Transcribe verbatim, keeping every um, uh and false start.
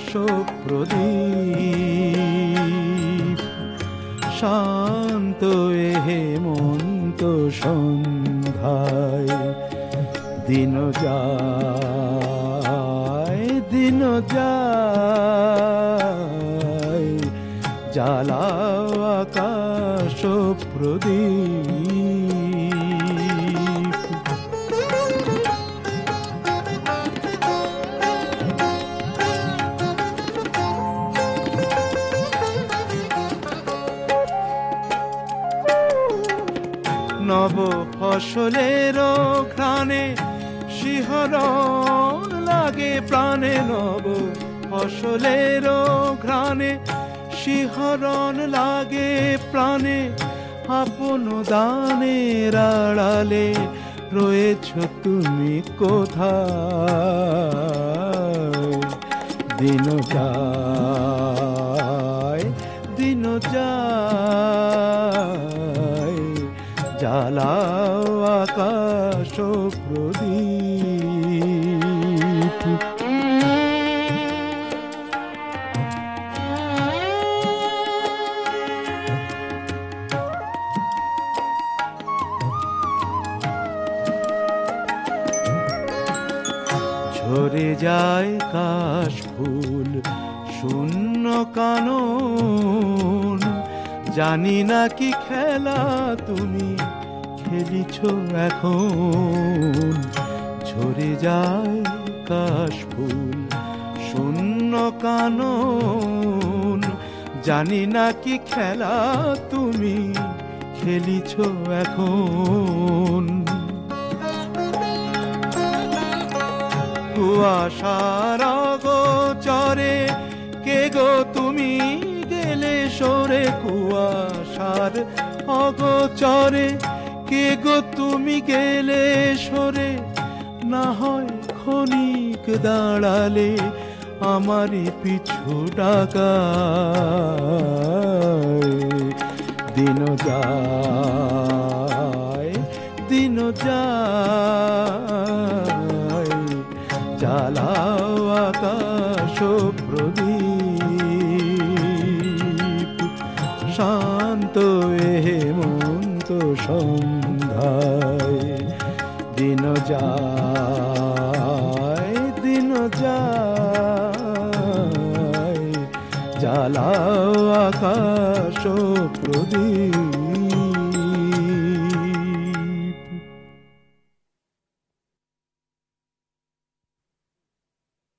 আকাশ প্রদীপ শান্ত এ হেমন্ত সন্ধ্যায় দিন যায় দিন যায় জ্বালাও আকাশ প্রদীপ। নব ফসলের ঘ্রাণে শিহরণ লাগে প্রাণে, নব ফসলের ঘ্রাণে শিহরণ লাগে প্রাণে, আপন দানের আড়ালে রয়েছ তুমি কোথায়? দিন যায় দিন যায় জ্বালাও আকাশ প্রদীপ। ঝরে যায় কাশ ফুল শূন্য কানন, জানি না কি খেলা তুমি খেলিছ এখন। ঝরে যায় কাশ ফুল শূন্য কানন, জানি না কি খেলা তুমি খেলিছ এখন। কুয়াশার অগোচরে কে গো তুমি গেলে সরে, কুয়াশার অগোচরে কে গো তুমি গেলে সরে, না হয় ক্ষণিক দাঁড়ালে আমারই পিছু ডাকায়। দিন যায় দিন যায় জ্বালাও আকাশ প্রদীপ শান্ত এ হেমন্ত সন্ধ্যায় দিন যায় দিন যায় জ্বালাও আকাশ প্রদীপ।